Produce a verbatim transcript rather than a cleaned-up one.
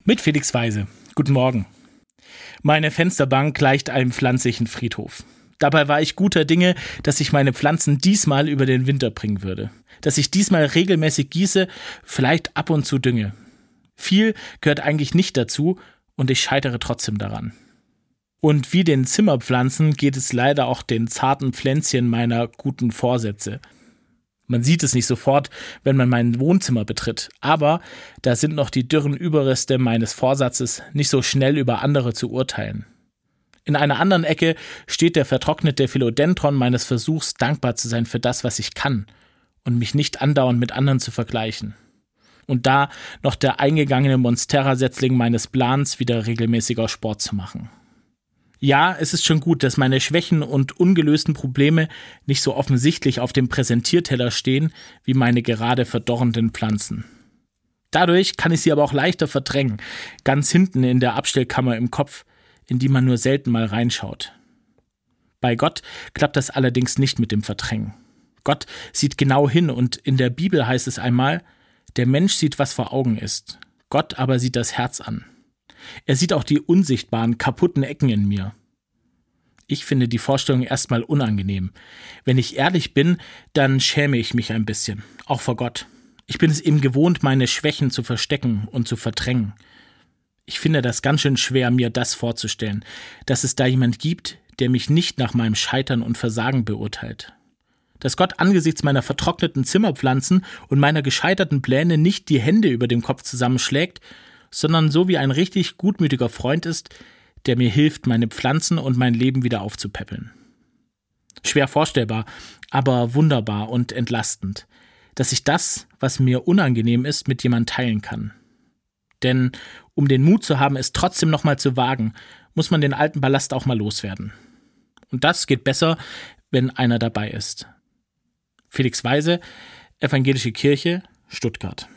Mit Felix Weise. Guten Morgen. Meine Fensterbank gleicht einem pflanzlichen Friedhof. Dabei war ich guter Dinge, dass ich meine Pflanzen diesmal über den Winter bringen würde. Dass ich diesmal regelmäßig gieße, vielleicht ab und zu dünge. Viel gehört eigentlich nicht dazu und ich scheitere trotzdem daran. Und wie den Zimmerpflanzen geht es leider auch den zarten Pflänzchen meiner guten Vorsätze. Man sieht es nicht sofort, wenn man mein Wohnzimmer betritt, aber da sind noch die dürren Überreste meines Vorsatzes, nicht so schnell über andere zu urteilen. In einer anderen Ecke steht der vertrocknete Philodendron meines Versuchs, dankbar zu sein für das, was ich kann und mich nicht andauernd mit anderen zu vergleichen. Und da noch der eingegangene Monstera-Setzling meines Plans, wieder regelmäßiger Sport zu machen. Ja, es ist schon gut, dass meine Schwächen und ungelösten Probleme nicht so offensichtlich auf dem Präsentierteller stehen, wie meine gerade verdorrenden Pflanzen. Dadurch kann ich sie aber auch leichter verdrängen, ganz hinten in der Abstellkammer im Kopf, in die man nur selten mal reinschaut. Bei Gott klappt das allerdings nicht mit dem Verdrängen. Gott sieht genau hin und in der Bibel heißt es einmal, der Mensch sieht, was vor Augen ist, Gott aber sieht das Herz an. Er sieht auch die unsichtbaren, kaputten Ecken in mir. Ich finde die Vorstellung erstmal unangenehm. Wenn ich ehrlich bin, dann schäme ich mich ein bisschen, auch vor Gott. Ich bin es eben gewohnt, meine Schwächen zu verstecken und zu verdrängen. Ich finde das ganz schön schwer, mir das vorzustellen, dass es da jemand gibt, der mich nicht nach meinem Scheitern und Versagen beurteilt. Dass Gott angesichts meiner vertrockneten Zimmerpflanzen und meiner gescheiterten Pläne nicht die Hände über dem Kopf zusammenschlägt, sondern so wie ein richtig gutmütiger Freund ist, der mir hilft, meine Pflanzen und mein Leben wieder aufzupäppeln. Schwer vorstellbar, aber wunderbar und entlastend, dass ich das, was mir unangenehm ist, mit jemandem teilen kann. Denn um den Mut zu haben, es trotzdem nochmal zu wagen, muss man den alten Ballast auch mal loswerden. Und das geht besser, wenn einer dabei ist. Felix Weise, Evangelische Kirche, Stuttgart.